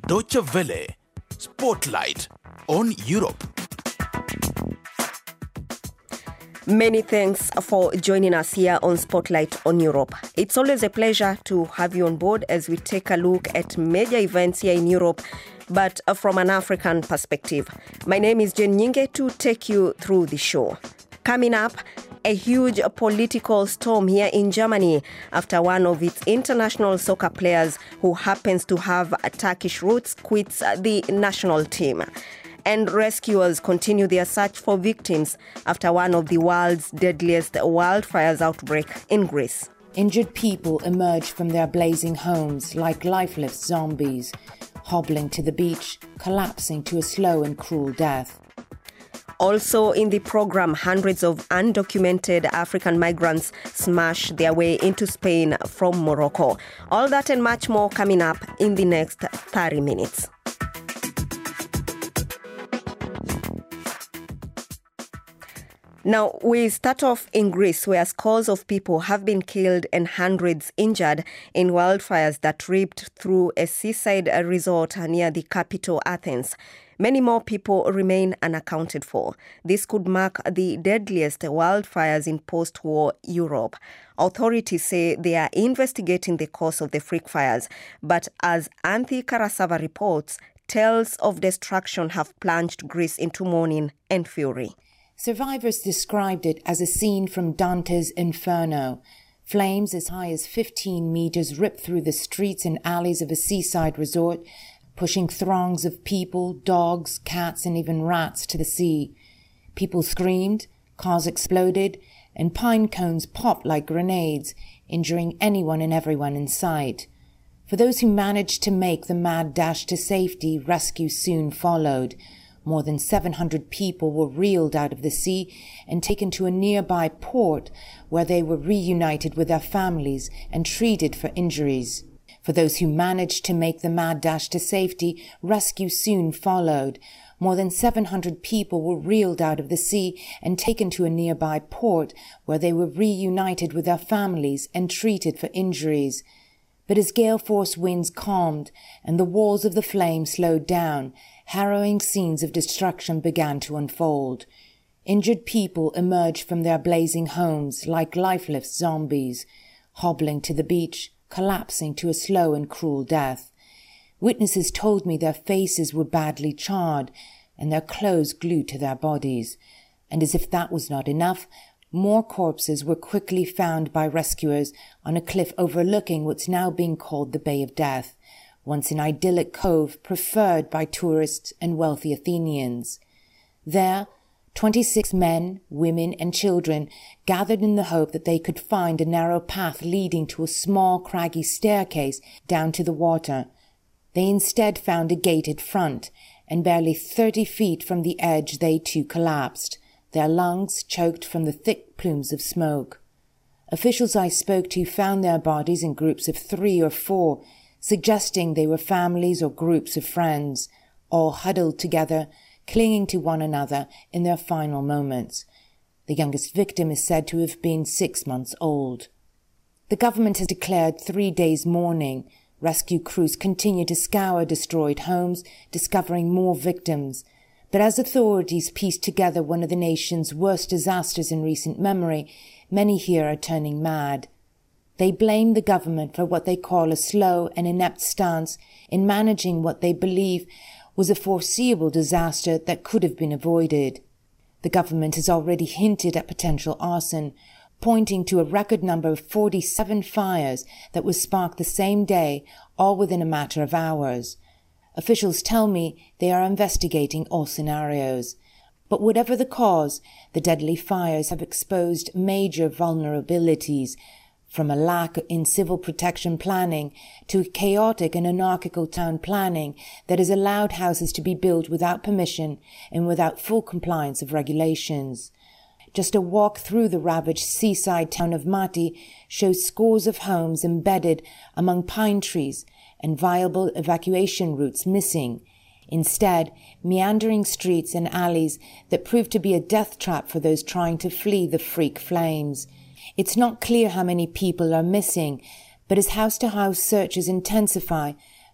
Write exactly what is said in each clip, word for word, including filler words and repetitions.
Deutsche Welle, Spotlight on Europe. Many thanks for joining us here on Spotlight on Europe. It's always a pleasure to have you on board as we take a look at major events here in Europe, but from an African perspective. My name is Jen Nyinge to take you through the show. Coming up, a huge political storm here in Germany after one of its international soccer players who happens to have Turkish roots quits the national team. And rescuers continue their search for victims after one of the world's deadliest wildfires outbreak in Greece. Injured people emerge from their blazing homes like lifeless zombies, hobbling to the beach, collapsing to a slow and cruel death. Also in the program, hundreds of undocumented African migrants smash their way into Spain from Morocco. All that and much more coming up in the next thirty minutes. Now, we start off in Greece, where scores of people have been killed and hundreds injured in wildfires that ripped through a seaside resort near the capital, Athens. Many more people remain unaccounted for. This could mark the deadliest wildfires in post-war Europe. Authorities say they are investigating the cause of the freak fires, but as Anthi Karasava reports, tales of destruction have plunged Greece into mourning and fury. Survivors described it as a scene from Dante's Inferno. Flames as high as fifteen meters ripped through the streets and alleys of a seaside resort, pushing throngs of people, dogs, cats, and even rats to the sea. People screamed, cars exploded, and pine cones popped like grenades, injuring anyone and everyone in sight. For those who managed to make the mad dash to safety, rescue soon followed. More than seven hundred people were reeled out of the sea and taken to a nearby port where they were reunited with their families and treated for injuries. For those who managed to make the mad dash to safety, rescue soon followed. More than seven hundred people were reeled out of the sea and taken to a nearby port where they were reunited with their families and treated for injuries. But as gale force winds calmed and the walls of the flame slowed down, harrowing scenes of destruction began to unfold. Injured people emerged from their blazing homes like lifeless zombies, hobbling to the beach, collapsing to a slow and cruel death. Witnesses told me their faces were badly charred and their clothes glued to their bodies. And as if that was not enough, more corpses were quickly found by rescuers on a cliff overlooking what's now being called the Bay of Death, once an idyllic cove preferred by tourists and wealthy Athenians. There, twenty-six men, women, and children gathered in the hope that they could find a narrow path leading to a small, craggy staircase down to the water. They instead found a gated front, and barely thirty feet from the edge they too collapsed, their lungs choked from the thick plumes of smoke. Officials I spoke to found their bodies in groups of three or four, suggesting they were families or groups of friends, all huddled together, clinging to one another in their final moments. The youngest victim is said to have been six months old. The government has declared three days mourning. Rescue crews continue to scour destroyed homes, discovering more victims. But as authorities piece together one of the nation's worst disasters in recent memory, many here are turning mad. They blame the government for what they call a slow and inept stance in managing what they believe was a foreseeable disaster that could have been avoided. The government has already hinted at potential arson, pointing to a record number of forty-seven fires that were sparked the same day, all within a matter of hours. Officials tell me they are investigating all scenarios. But whatever the cause, the deadly fires have exposed major vulnerabilities, from a lack in civil protection planning to chaotic and anarchical town planning that has allowed houses to be built without permission and without full compliance of regulations. Just a walk through the ravaged seaside town of Mati shows scores of homes embedded among pine trees and viable evacuation routes missing. Instead, meandering streets and alleys that prove to be a death trap for those trying to flee the freak flames. It's not clear how many people are missing, but as house-to-house searches intensify,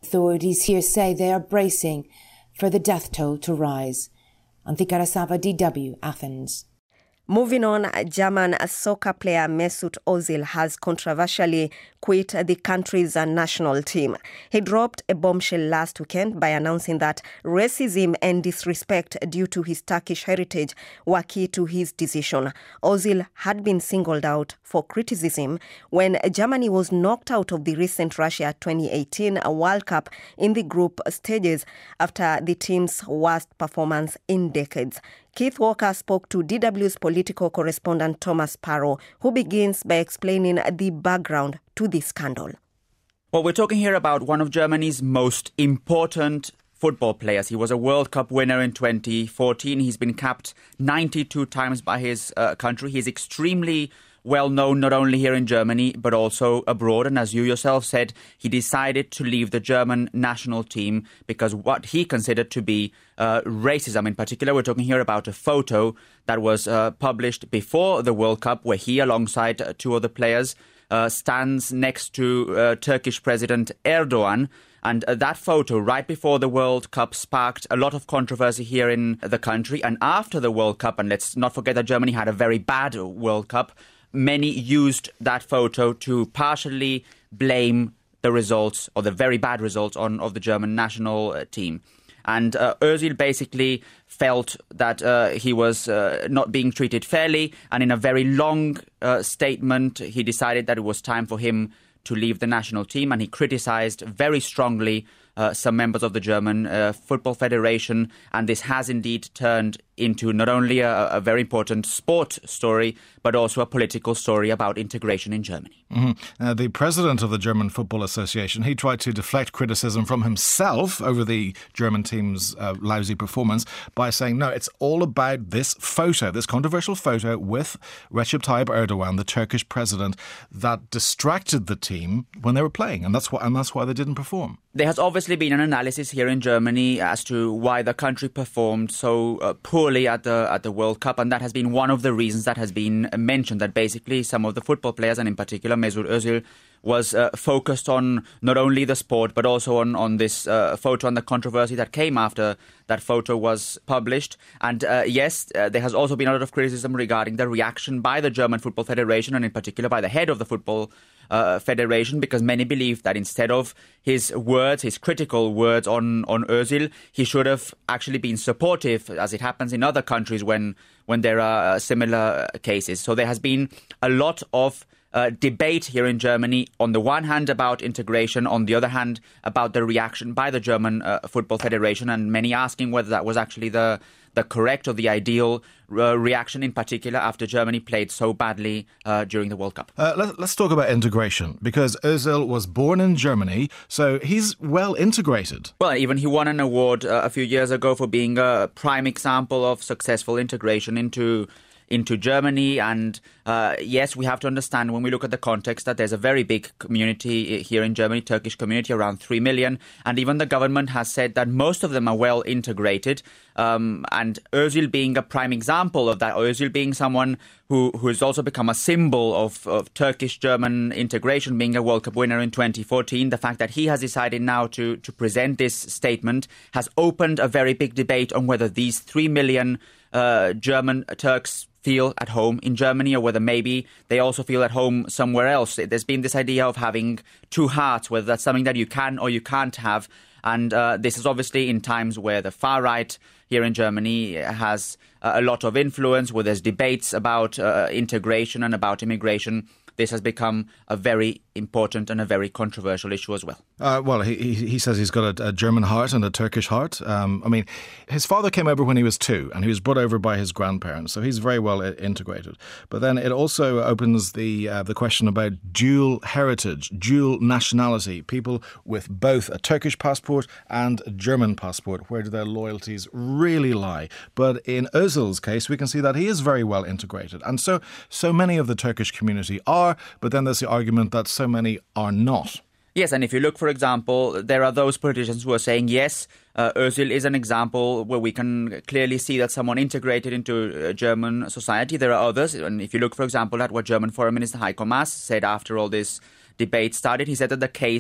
Authorities here say they are bracing for the death toll to rise. Antika Rasava, D W, Athens. Moving on, German soccer player Mesut Ozil has controversially quit the country's national team. He dropped a bombshell last weekend by announcing that racism and disrespect due to his Turkish heritage were key to his decision. Ozil had been singled out for criticism when Germany was knocked out of the recent Russia twenty eighteen World Cup in the group stages after the team's worst performance in decades. Keith Walker spoke to D W's political correspondent Thomas Parrow, who begins by explaining the background to this scandal. Well, we're talking here about one of Germany's most important football players. He was a World Cup winner in twenty fourteen. He's been capped ninety-two times by his uh, country. He's extremely well known not only here in Germany but also abroad. And as you yourself said, he decided to leave the German national team because what he considered to be uh, racism. In particular, we're talking here about a photo that was uh, published before the World Cup where he, alongside uh, two other players, uh, stands next to uh, Turkish President Erdogan. And uh, that photo right before the World Cup sparked a lot of controversy here in the country. And after the World Cup, and let's not forget that Germany had a very bad World Cup, many used that photo to partially blame the results or the very bad results on of the German national uh, team. And uh, Ozil basically felt that uh, he was uh, not being treated fairly. And in a very long uh, statement, he decided that it was time for him to leave the national team. And he criticized very strongly uh, some members of the German uh, Football Federation. And this has indeed turned into not only a, a very important sport story, but also a political story about integration in Germany. Mm-hmm. Uh, the president of the German Football Association, he tried to deflect criticism from himself over the German team's uh, lousy performance by saying, no, it's all about this photo, this controversial photo with Recep Tayyip Erdogan, the Turkish president, that distracted the team when they were playing. And that's why, and that's why they didn't perform. There has obviously been an analysis here in Germany as to why the country performed so uh, poorly at the at the World Cup, and that has been one of the reasons that has been mentioned, that basically some of the football players, and in particular Mesut Ozil, was uh, focused on not only the sport but also on, on this uh, photo and the controversy that came after that photo was published. And uh, yes, uh, there has also been a lot of criticism regarding the reaction by the German Football Federation, and in particular by the head of the Football Uh, Federation, because many believe that instead of his words, his critical words on, on Ozil, he should have actually been supportive, as it happens in other countries when, when there are uh, similar cases. So there has been a lot of uh, debate here in Germany, on the one hand about integration, on the other hand about the reaction by the German uh, Football Federation, and many asking whether that was actually the the correct or the ideal uh, reaction, in particular after Germany played so badly uh, during the World Cup. Uh, let, let's talk about integration, because Ozil was born in Germany, so he's well integrated. Well, even he won an award uh, a few years ago for being a prime example of successful integration into into Germany. And uh, yes, we have to understand when we look at the context that there's a very big community here in Germany, Turkish community, around three million. And even the government has said that most of them are well integrated. Um, and Ozil being a prime example of that, Ozil being someone who, who has also become a symbol of, of Turkish-German integration, being a World Cup winner in twenty fourteen, the fact that he has decided now to, to present this statement has opened a very big debate on whether these three million uh, German Turks feel at home in Germany, or whether maybe they also feel at home somewhere else. There's been this idea of having two hearts, whether that's something that you can or you can't have. And uh, this is obviously in times where the far right here in Germany has uh, a lot of influence, where there's debates about uh, integration and about immigration. This has become a very important and a very controversial issue as well. Uh, well, he, he he says he's got a, a German heart and a Turkish heart. Um, I mean, his father came over when he was two, and he was brought over by his grandparents, so he's very well integrated. But then it also opens the uh, the question about dual heritage, dual nationality, people with both a Turkish passport and a German passport. Where do their loyalties really lie? But in Ozil's case, we can see that he is very well integrated, and so so many of the Turkish community are. But then there's the argument that so many are not. Yes, and if you look, for example, there are those politicians who are saying, yes, uh, Ozil is an example where we can clearly see that someone integrated into uh, German society. There are others, and if you look, for example, at what German Foreign Minister Heiko Maas said after all this debate started, he said that the case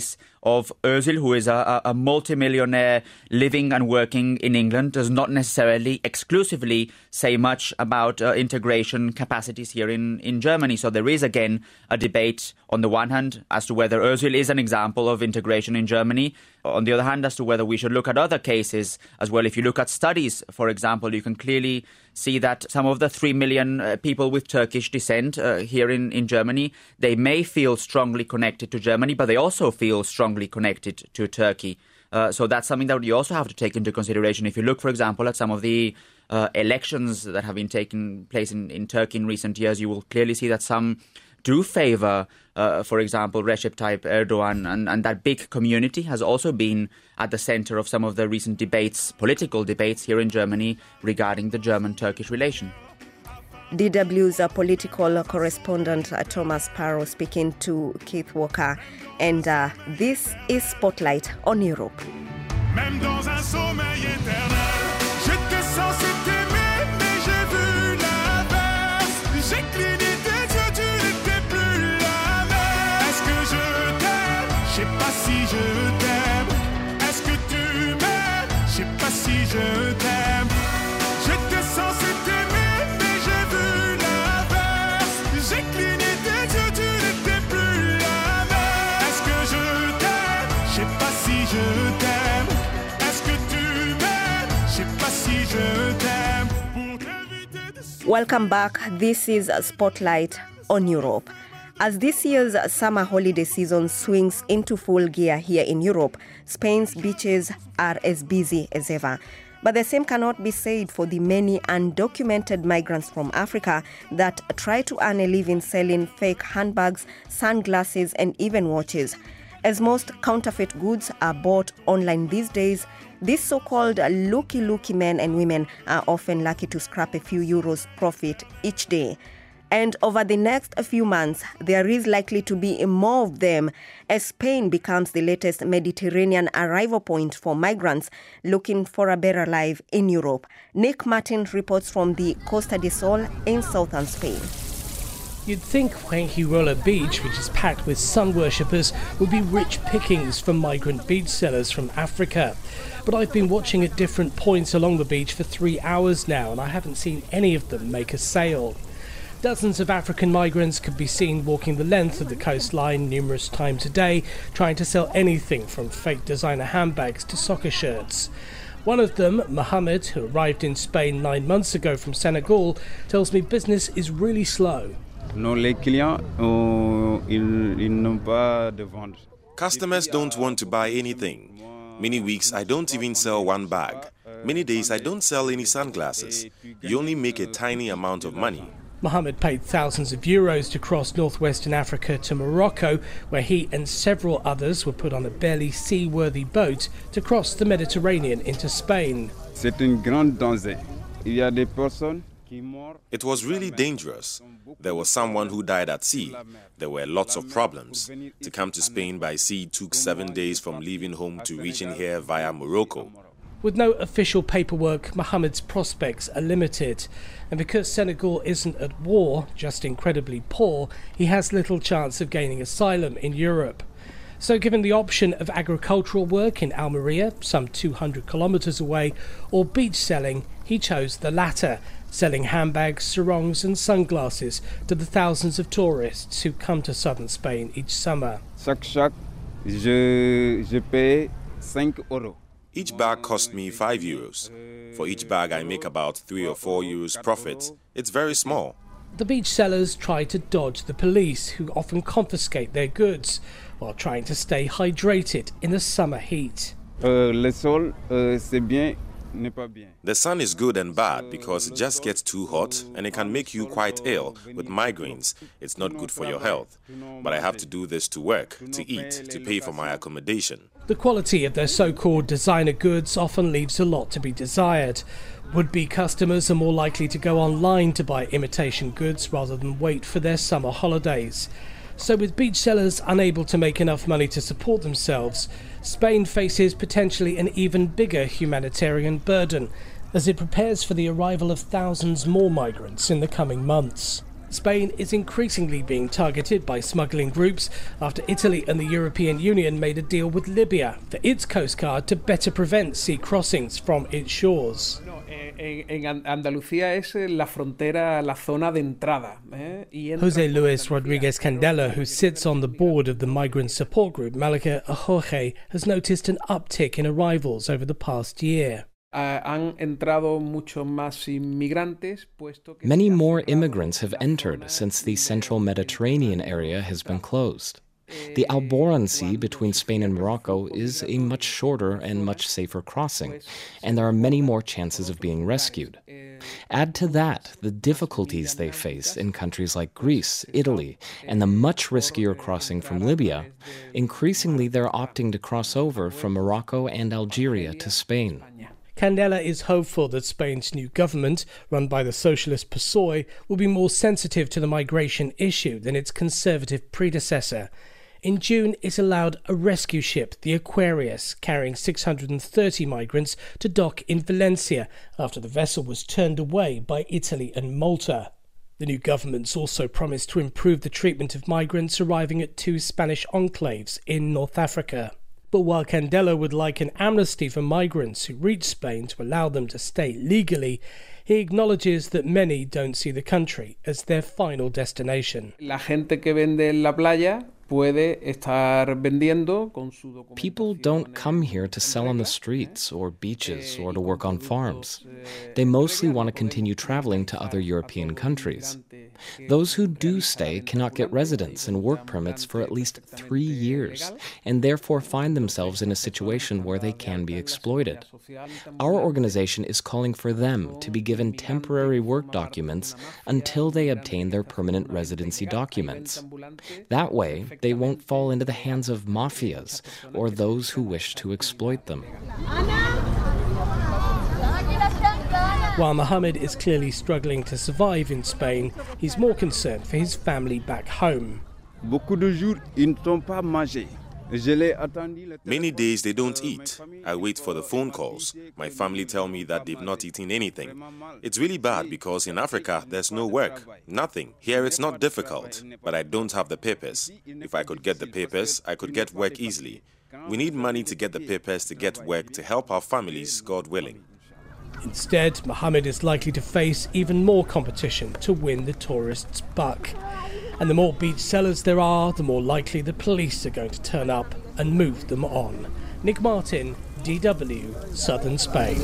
of Özil, who is a, a multimillionaire living and working in England, does not necessarily exclusively say much about uh, integration capacities here in, in Germany. So there is, again, a debate on the one hand as to whether Özil is an example of integration in Germany. On the other hand, as to whether we should look at other cases as well. If you look at studies, for example, you can clearly see that some of the three million uh, people with Turkish descent uh, here in, in Germany, they may feel strongly connected to Germany, but they also feel strongly connected to Turkey. Uh, so that's something that you also have to take into consideration. If you look, for example, at some of the uh, elections that have been taking place in, in Turkey in recent years, you will clearly see that some do favour, uh, for example, Recep Tayyip Erdogan, and, and that big community has also been at the centre of some of the recent debates, political debates here in Germany regarding the German-Turkish relation. D W's uh, political correspondent uh, Thomas Parrow speaking to Keith Walker, and uh, this is Spotlight on Europe. Même dans un sommeil éternel, j'étais censé t'aimer, mais j'ai vu l'inverse. J'ai cligné tes yeux, tu n'étais plus la même. Est-ce que je t'aime? Je sais pas si je t'aime. Est-ce que tu m'aimes? Je sais pas si je t'aime. J'étais censé t'aimer, mais j'ai vu l'inverse. J'ai cligné tes yeux, tu n'étais plus la même. Est-ce que je t'aime? Je sais pas si je t'aime. Welcome back. This is Spotlight on Europe. As this year's summer holiday season swings into full gear here in Europe, Spain's beaches are as busy as ever. But the same cannot be said for the many undocumented migrants from Africa that try to earn a living selling fake handbags, sunglasses, and even watches. As most counterfeit goods are bought online these days, these so-called looky-looky men and women are often lucky to scrap a few euros profit each day. And over the next few months, there is likely to be more of them as Spain becomes the latest Mediterranean arrival point for migrants looking for a better life in Europe. Nick Martin reports from the Costa del Sol in southern Spain. You'd think Fuengirola Beach, which is packed with sun worshippers, would be rich pickings for migrant beach sellers from Africa. But I've been watching at different points along the beach for three hours now, and I haven't seen any of them make a sale. Dozens of African migrants could be seen walking the length of the coastline numerous times a day, trying to sell anything from fake designer handbags to soccer shirts. One of them, Mohammed, who arrived in Spain nine months ago from Senegal, tells me business is really slow. Customers don't want to buy anything. Many weeks I don't even sell one bag. Many days I don't sell any sunglasses. You only make a tiny amount of money. Mohammed paid thousands of euros to cross northwestern Africa to Morocco, where he and several others were put on a barely seaworthy boat to cross the Mediterranean into Spain. It was really dangerous. There was someone who died at sea. There were lots of problems. To come to Spain by sea took seven days from leaving home to reaching here via Morocco. With no official paperwork, Mohammed's prospects are limited. And because Senegal isn't at war, just incredibly poor, he has little chance of gaining asylum in Europe. So given the option of agricultural work in Almeria, some two hundred kilometres away, or beach selling, he chose the latter, selling handbags, sarongs and sunglasses to the thousands of tourists who come to southern Spain each summer. Chaque chaque, je, je paye cinq euros. Each bag cost me five euros. For each bag I make about three or four euros profit. It's very small. The beach sellers try to dodge the police, who often confiscate their goods, while trying to stay hydrated in the summer heat. Uh, le sol, uh, c'est bien, n'est pas bien. The sun is good and bad because it just gets too hot and it can make you quite ill with migraines. It's not good for your health. But I have to do this to work, to eat, to pay for my accommodation. The quality of their so-called designer goods often leaves a lot to be desired. Would-be customers are more likely to go online to buy imitation goods rather than wait for their summer holidays. So with beach sellers unable to make enough money to support themselves, Spain faces potentially an even bigger humanitarian burden as it prepares for the arrival of thousands more migrants in the coming months. Spain is increasingly being targeted by smuggling groups after Italy and the European Union made a deal with Libya for its coast guard to better prevent sea crossings from its shores. Andalucía es la frontera, la zona de entrada. Jose Luis Rodriguez Candela, who sits on the board of the migrant support group Malika Jorge, has noticed an uptick in arrivals over the past year. Many more immigrants have entered since the central Mediterranean area has been closed. The Alboran Sea between Spain and Morocco is a much shorter and much safer crossing, and there are many more chances of being rescued. Add to that the difficulties they face in countries like Greece, Italy, and the much riskier crossing from Libya. Increasingly, they're opting to cross over from Morocco and Algeria to Spain. Candela is hopeful that Spain's new government, run by the socialist P S O E, will be more sensitive to the migration issue than its conservative predecessor. In June, it allowed a rescue ship, the Aquarius, carrying six hundred thirty migrants, to dock in Valencia after the vessel was turned away by Italy and Malta. The new government's also promised to improve the treatment of migrants arriving at two Spanish enclaves in North Africa. But while Candela would like an amnesty for migrants who reach Spain to allow them to stay legally, he acknowledges that many don't see the country as their final destination. La gente que vende en la playa puede estar vendiendo con su documentación. People don't come here to sell on the streets or beaches or to work on farms. They mostly want to continue traveling to other European countries. Those who do stay cannot get residence and work permits for at least three years, and therefore find themselves in a situation where they can be exploited. Our organization is calling for them to be given temporary work documents until they obtain their permanent residency documents. That way, they won't fall into the hands of mafias or those who wish to exploit them. While Mohammed is clearly struggling to survive in Spain, he's more concerned for his family back home. Many days they don't eat. I wait for the phone calls. My family tell me that they've not eaten anything. It's really bad because in Africa there's no work, nothing. Here it's not difficult, but I don't have the papers. If I could get the papers, I could get work easily. We need money to get the papers to get work to help our families, God willing. Instead, Mohammed is likely to face even more competition to win the tourists' buck. And the more beach sellers there are, the more likely the police are going to turn up and move them on. Nick Martin, D W, Southern Spain.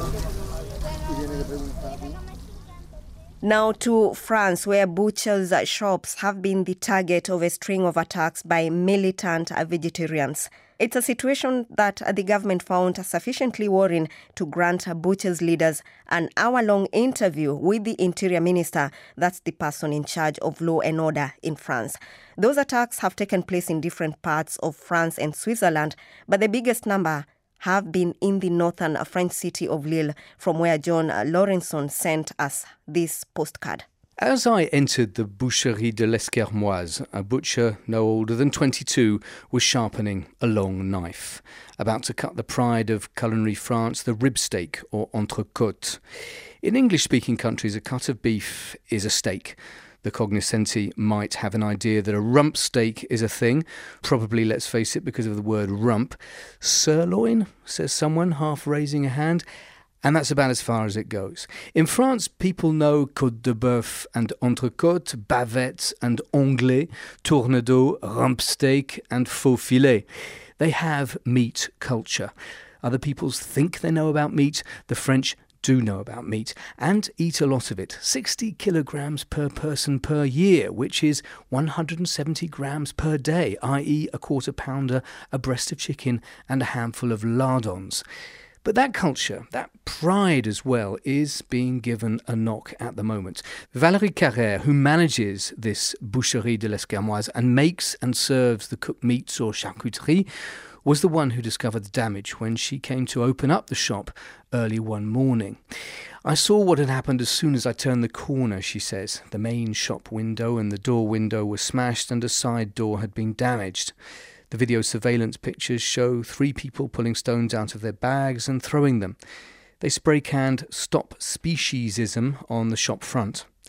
Now to France, where butchers' shops have been the target of a string of attacks by militant vegetarians. It's a situation that the government found sufficiently worrying to grant butchers' leaders an hour-long interview with the Interior Minister, that's the person in charge of law and order in France. Those attacks have taken place in different parts of France and Switzerland, but the biggest number have been in the northern French city of Lille, from where John Laurenson sent us this postcard. As I entered the Boucherie de l'Esquermoise, a butcher no older than twenty-two was sharpening a long knife, about to cut the pride of culinary France, the rib steak or entrecôte. In English-speaking countries, a cut of beef is a steak. The cognoscenti might have an idea that a rump steak is a thing, probably, let's face it, because of the word rump. Sirloin, says someone, half raising a hand. And that's about as far as it goes. In France, people know côte de bœuf and entrecôte, bavette and onglet, tournedos, rump steak and faux filet. They have meat culture. Other peoples think they know about meat. The French do know about meat and eat a lot of it. sixty kilograms per person per year, which is one hundred seventy grams per day, that is a quarter pounder, a breast of chicken and a handful of lardons. But that culture, that pride as well, is being given a knock at the moment. Valérie Carrère, who manages this Boucherie de l'Esquermoise and makes and serves the cooked meats or charcuterie, was the one who discovered the damage when she came to open up the shop early one morning. I saw what had happened as soon as I turned the corner, she says. The main shop window and the door window were smashed and a side door had been damaged. The video surveillance pictures show three people pulling stones out of their bags and throwing them. They spray-canned "Stop Speciesism" on the shop front.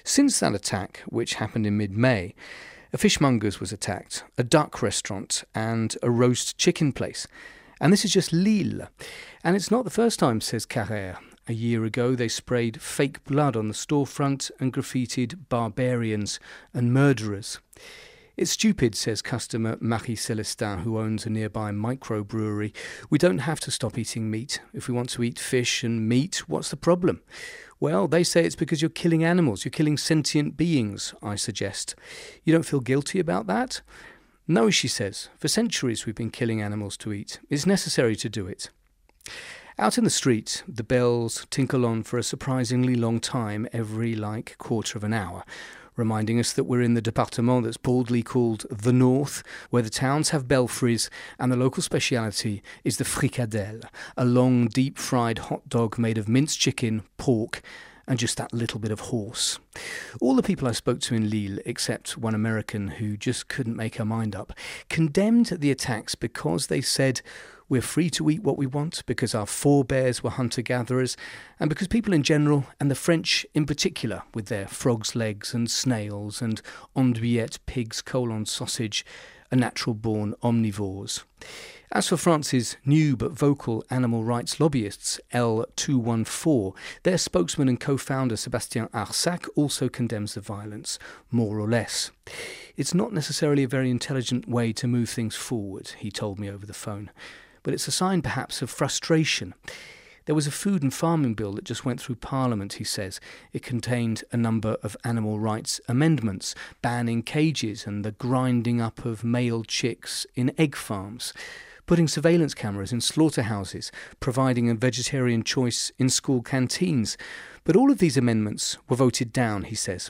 Since that attack, which happened in mid-May, a fishmonger's was attacked, a duck restaurant and a roast chicken place. And this is just Lille. And it's not the first time, says Carrère. A year ago, they sprayed fake blood on the storefront and graffitied barbarians and murderers. It's stupid, says customer Marie Celestin, who owns a nearby microbrewery. We don't have to stop eating meat. If we want to eat fish and meat, what's the problem? Well, they say it's because you're killing animals. You're killing sentient beings, I suggest. You don't feel guilty about that? No, she says. For centuries we've been killing animals to eat. It's necessary to do it. Out in the street, the bells tinkle on for a surprisingly long time every, like, quarter of an hour, reminding us that we're in the département that's boldly called the North, where the towns have belfries and the local speciality is the fricadelle, a long, deep-fried hot dog made of minced chicken, pork, and just that little bit of horse. All the people I spoke to in Lille, except one American who just couldn't make her mind up, condemned the attacks because they said we're free to eat what we want, because our forebears were hunter-gatherers, and because people in general, and the French in particular, with their frog's legs and snails and andouillette pig's colon sausage, are natural-born omnivores. As for France's new but vocal animal rights lobbyists, L two one four, their spokesman and co-founder Sébastien Arsac also condemns the violence, more or less. It's not necessarily a very intelligent way to move things forward, he told me over the phone, but it's a sign perhaps of frustration. There was a food and farming bill that just went through Parliament, he says. It contained a number of animal rights amendments, banning cages and the grinding up of male chicks in egg farms, putting surveillance cameras in slaughterhouses, providing a vegetarian choice in school canteens. But all of these amendments were voted down, he says.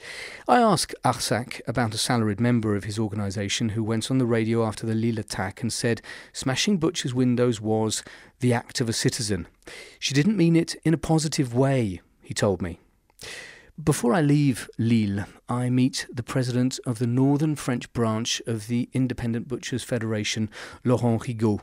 I asked Arsac about a salaried member of his organisation who went on the radio after the Lille attack and said smashing butchers' windows was the act of a citizen. She didn't mean it in a positive way, he told me. Before I leave Lille, I meet the president of the northern French branch of the Independent Butchers Federation, Laurent Rigaud.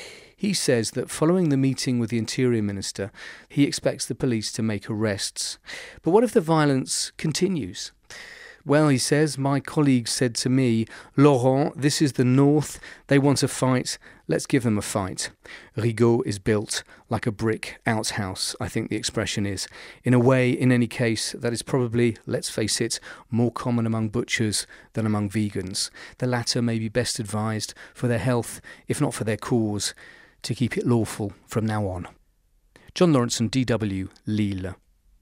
He says that following the meeting with the Interior Minister, he expects the police to make arrests. But what if the violence continues? Well, he says, my colleagues said to me, Laurent, this is the North. They want a fight. Let's give them a fight. Rigaud is built like a brick outhouse, I think the expression is. In a way, in any case, that is probably, let's face it, more common among butchers than among vegans. The latter may be best advised for their health, if not for their cause, to keep it lawful from now on. John Lawrenson, D W, Lille.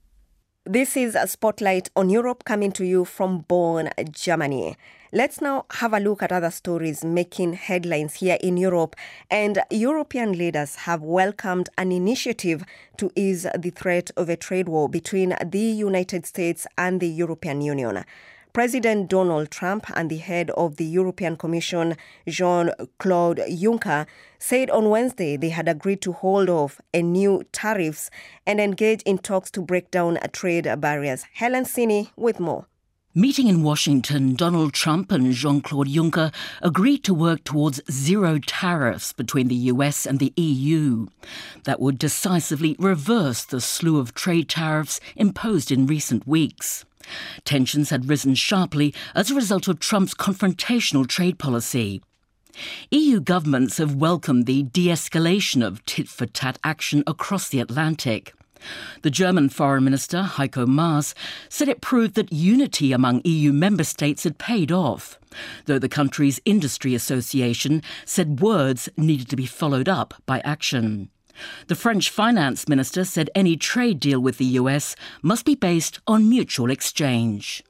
This is a Spotlight on Europe coming to you from Bonn, Germany. Let's now have a look at other stories making headlines here in Europe. And European leaders have welcomed an initiative to ease the threat of a trade war between the United States and the European Union. President Donald Trump and the head of the European Commission, Jean-Claude Juncker, said on Wednesday they had agreed to hold off new tariffs and engage in talks to break down trade barriers. Helen Sini with more. Meeting in Washington, Donald Trump and Jean-Claude Juncker agreed to work towards zero tariffs between the U S and the E U. That would decisively reverse the slew of trade tariffs imposed in recent weeks. Tensions had risen sharply as a result of Trump's confrontational trade policy. E U governments have welcomed the de-escalation of tit-for-tat action across the Atlantic. The German Foreign Minister, Heiko Maas, said it proved that unity among E U member states had paid off, though the country's industry association said words needed to be followed up by action. The French finance minister said any trade deal with the U S must be based on mutual exchange.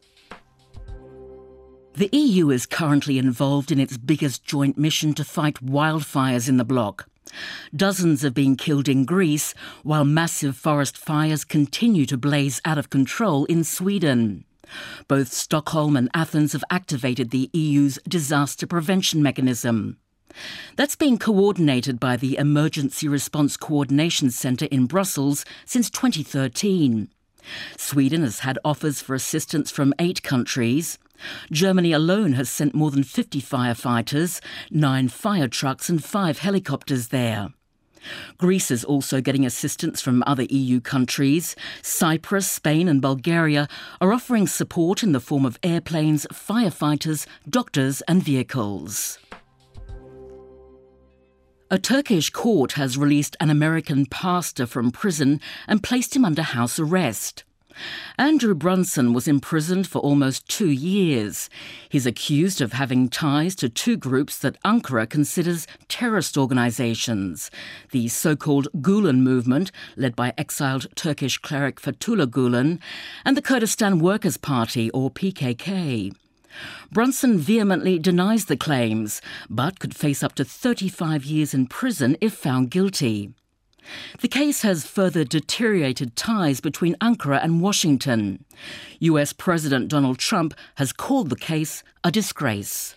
The E U is currently involved in its biggest joint mission to fight wildfires in the bloc. Dozens have been killed in Greece, while massive forest fires continue to blaze out of control in Sweden. Both Stockholm and Athens have activated the E U's disaster prevention mechanism. That's been coordinated by the Emergency Response Coordination Centre in Brussels since twenty thirteen. Sweden has had offers for assistance from eight countries. Germany alone has sent more than fifty firefighters, nine fire trucks and five helicopters there. Greece is also getting assistance from other E U countries. Cyprus, Spain and Bulgaria are offering support in the form of airplanes, firefighters, doctors and vehicles. A Turkish court has released an American pastor from prison and placed him under house arrest. Andrew Brunson was imprisoned for almost two years. He's accused of having ties to two groups that Ankara considers terrorist organisations, the so-called Gulen movement, led by exiled Turkish cleric Fethullah Gulen, and the Kurdistan Workers' Party, or P K K. Brunson vehemently denies the claims, but could face up to thirty-five years in prison if found guilty. The case has further deteriorated ties between Ankara and Washington. U S President Donald Trump has called the case a disgrace.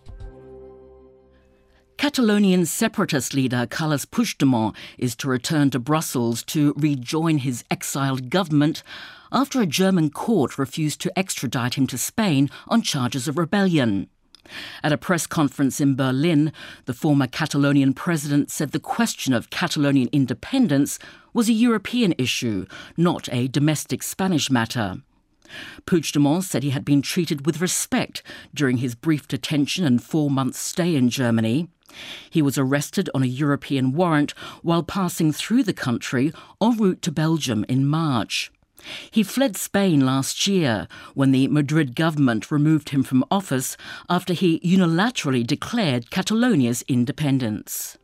Catalonian separatist leader Carles Puigdemont is to return to Brussels to rejoin his exiled government after a German court refused to extradite him to Spain on charges of rebellion. At a press conference in Berlin, the former Catalonian president said the question of Catalonian independence was a European issue, not a domestic Spanish matter. Puigdemont said he had been treated with respect during his brief detention and four-month stay in Germany. He was arrested on a European warrant while passing through the country en route to Belgium in March. He fled Spain last year when the Madrid government removed him from office after he unilaterally declared Catalonia's independence.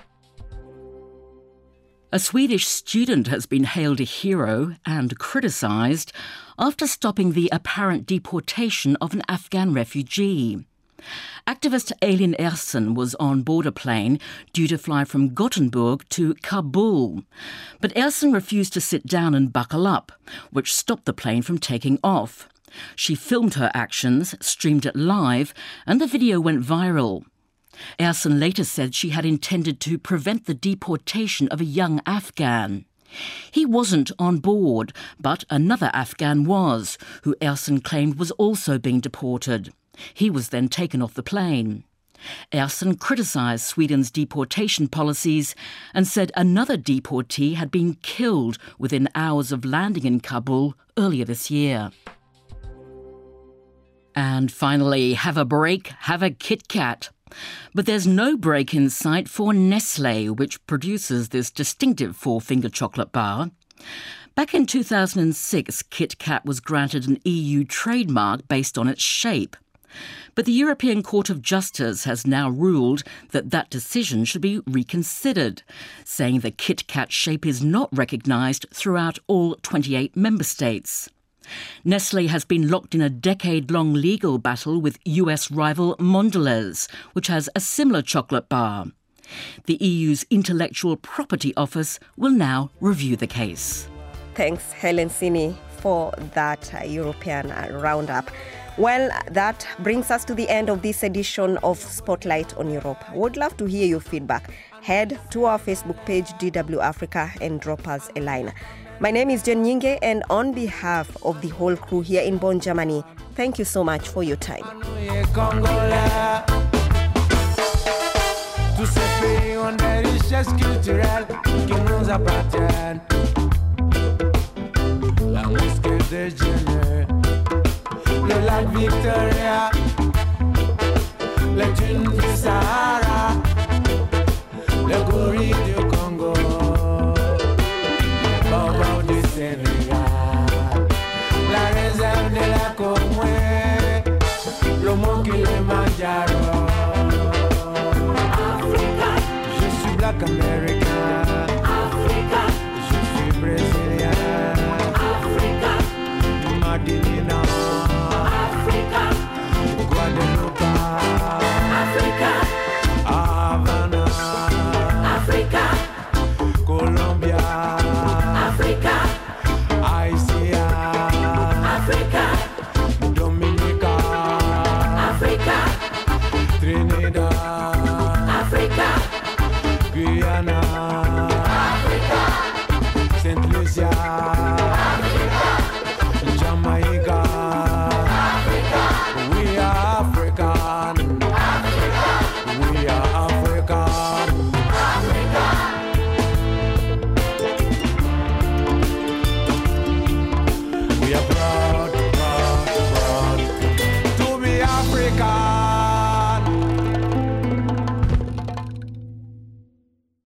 A Swedish student has been hailed a hero and criticised after stopping the apparent deportation of an Afghan refugee. Activist Elin Ersen was on board a plane due to fly from Gothenburg to Kabul. But Ersen refused to sit down and buckle up, which stopped the plane from taking off. She filmed her actions, streamed it live, and the video went viral. Ersen later said she had intended to prevent the deportation of a young Afghan. He wasn't on board, but another Afghan was, who Ersen claimed was also being deported. He was then taken off the plane. Ersen criticised Sweden's deportation policies and said another deportee had been killed within hours of landing in Kabul earlier this year. And finally, have a break, have a Kit Kat. But there's no break in sight for Nestlé, which produces this distinctive four-finger chocolate bar. Back in two thousand six, Kit Kat was granted an E U trademark based on its shape. But the European Court of Justice has now ruled that that decision should be reconsidered, saying the Kit Kat shape is not recognised throughout all twenty-eight member states. Nestlé has been locked in a decade-long legal battle with U S rival Mondelez, which has a similar chocolate bar. The E U's Intellectual Property Office will now review the case. Thanks, Helen Sini, for that uh, European uh, roundup. Well, that brings us to the end of this edition of Spotlight on Europe. Would love to hear your feedback. Head to our Facebook page, D W Africa, and drop us a line. My name is Jen Nyinge, and on behalf of the whole crew here in Bonn, Germany, thank you so much for your time. Le lac Victoria, les dunes du Sahara, le gorille du Congo, le Bobo du Sénégal, la réserve de la Comoué, le mont Kilimanjaro. Africa, je suis Black American. Africa, je suis brésilien. Africa, Madilena. Trinidad, Africa, Guyana.